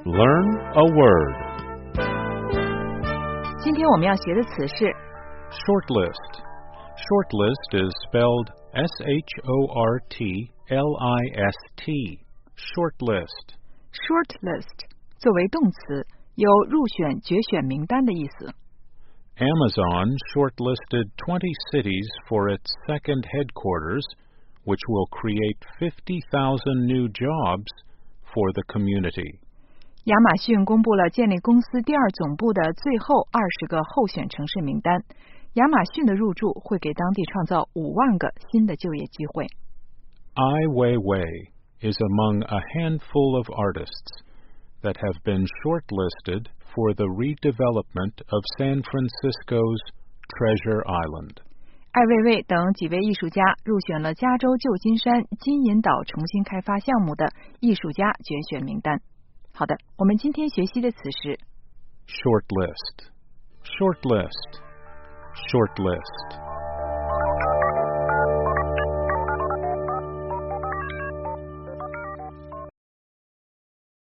Learn a word. 今天我们要学的词是 Shortlist. Shortlist is spelled S-H-O-R-T-L-I-S-T. Shortlist. shortlist， 作为动词，有入选、决选名单的意思。 Amazon shortlisted 20 cities for its second headquarters, which will create 50,000 new jobs for the community. 亚马逊公布了建立公司第二总部的最后20个候选城市名单。亚马逊的入驻会给当地创造5万个新的就业机会。 Ai Weiwei is among a handful of artists that have been shortlisted for the redevelopment of San Francisco's Treasure Island. 艾未未等几位艺术家入选了加州旧金山金银岛重新开发项目的艺术家决选名单。好的，我们今天学习的词是 Shortlist. Shortlist. Shortlist.